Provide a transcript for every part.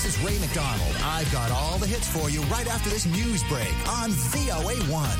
is Ray McDonald. I've got all the hits for you right after this news break on VOA1.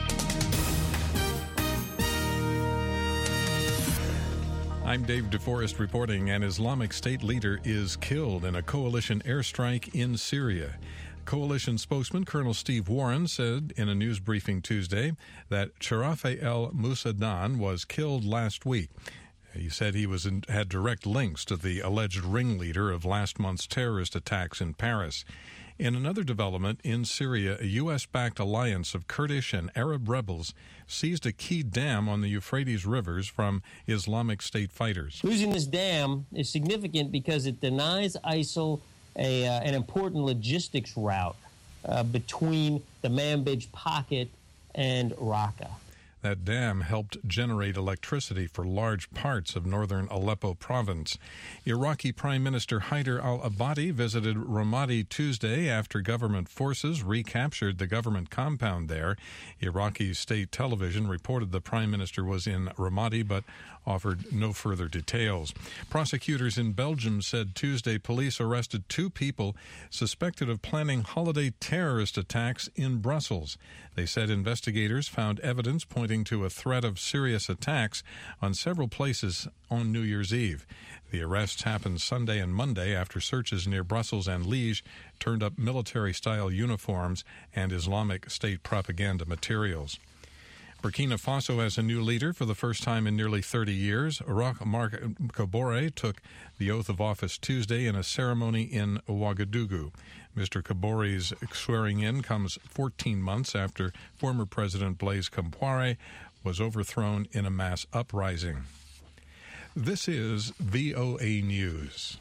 I'm Dave DeForest reporting. An Islamic State leader is killed in a coalition airstrike in Syria. Coalition spokesman Colonel Steve Warren said in a news briefing Tuesday that Sharafa el-Musaddan was killed last week. He said he had direct links to the alleged ringleader of last month's terrorist attacks in Paris. In another development in Syria, a U.S.-backed alliance of Kurdish and Arab rebels seized a key dam on the Euphrates rivers from Islamic State fighters. Losing this dam is significant because it denies ISIL an important logistics route between the Manbij pocket and Raqqa. That dam helped generate electricity for large parts of northern Aleppo province. Iraqi Prime Minister Haider al-Abadi visited Ramadi Tuesday after government forces recaptured the government compound there. Iraqi state television reported the Prime Minister was in Ramadi but offered no further details. Prosecutors in Belgium said Tuesday police arrested 2 people suspected of planning holiday terrorist attacks in Brussels. They said investigators found evidence pointing to a threat of serious attacks on several places on New Year's Eve. The arrests happened Sunday and Monday after searches near Brussels and Liège turned up military-style uniforms and Islamic State propaganda materials. Burkina Faso has a new leader for the first time in nearly 30 years. Roch Marc Kabore took the oath of office Tuesday in a ceremony in Ouagadougou. Mr. Kabore's swearing-in comes 14 months after former President Blaise Compaoré was overthrown in a mass uprising. This is VOA News.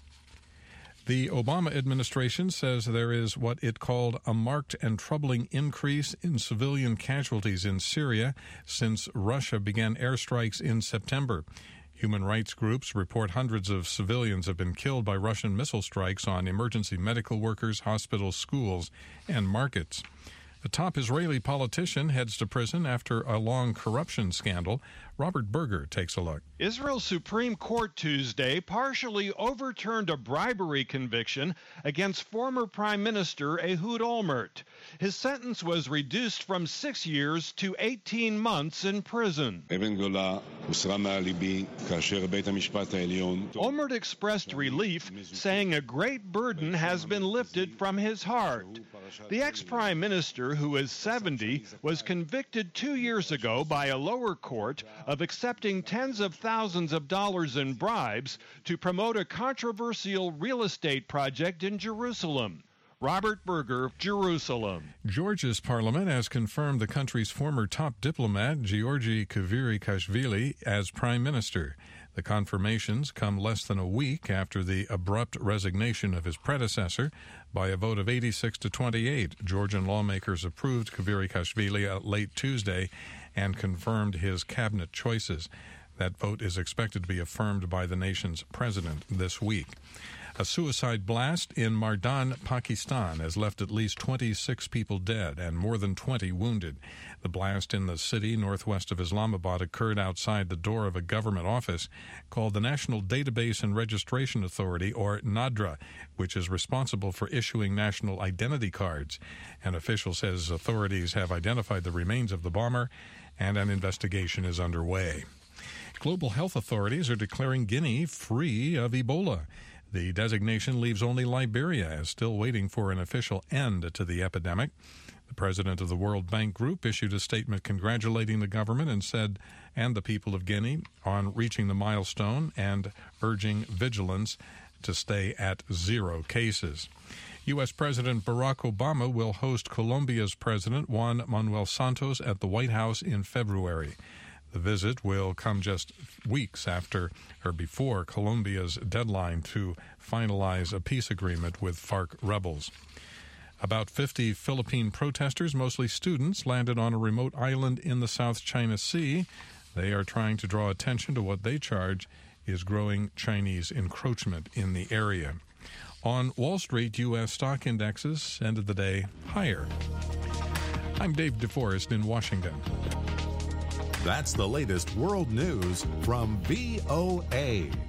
The Obama administration says there is what it called a marked and troubling increase in civilian casualties in Syria since Russia began airstrikes in September. Human rights groups report hundreds of civilians have been killed by Russian missile strikes on emergency medical workers, hospitals, schools, and markets. A top Israeli politician heads to prison after a long corruption scandal. Robert Berger takes a look. Israel's Supreme Court Tuesday partially overturned a bribery conviction against former Prime Minister Ehud Olmert. His sentence was reduced from 6 years to 18 months in prison. Olmert expressed relief, saying a great burden has been lifted from his heart. The ex-prime minister, who is 70, was convicted 2 years ago by a lower court of accepting tens of thousands of dollars in bribes to promote a controversial real estate project in Jerusalem. Robert Berger, Jerusalem. Georgia's parliament has confirmed the country's former top diplomat, Georgi Kvirikashvili, as prime minister. The confirmations come less than a week after the abrupt resignation of his predecessor. By a vote of 86 to 28, Georgian lawmakers approved Kvirikashvili late Tuesday and confirmed his cabinet choices. That vote is expected to be affirmed by the nation's president this week. A suicide blast in Mardan, Pakistan, has left at least 26 people dead and more than 20 wounded. The blast in the city northwest of Islamabad occurred outside the door of a government office called the National Database and Registration Authority, or NADRA, which is responsible for issuing national identity cards. An official says authorities have identified the remains of the bomber and an investigation is underway. Global health authorities are declaring Guinea free of Ebola. The designation leaves only Liberia as still waiting for an official end to the epidemic. The president of the World Bank Group issued a statement congratulating the government and the people of Guinea on reaching the milestone and urging vigilance to stay at 0 cases. U.S. President Barack Obama will host Colombia's President Juan Manuel Santos at the White House in February. The visit will come just weeks before Colombia's deadline to finalize a peace agreement with FARC rebels. About 50 Philippine protesters, mostly students, landed on a remote island in the South China Sea. They are trying to draw attention to what they charge is growing Chinese encroachment in the area. On Wall Street, U.S. stock indexes ended the day higher. I'm Dave DeForest in Washington. That's the latest world news from VOA.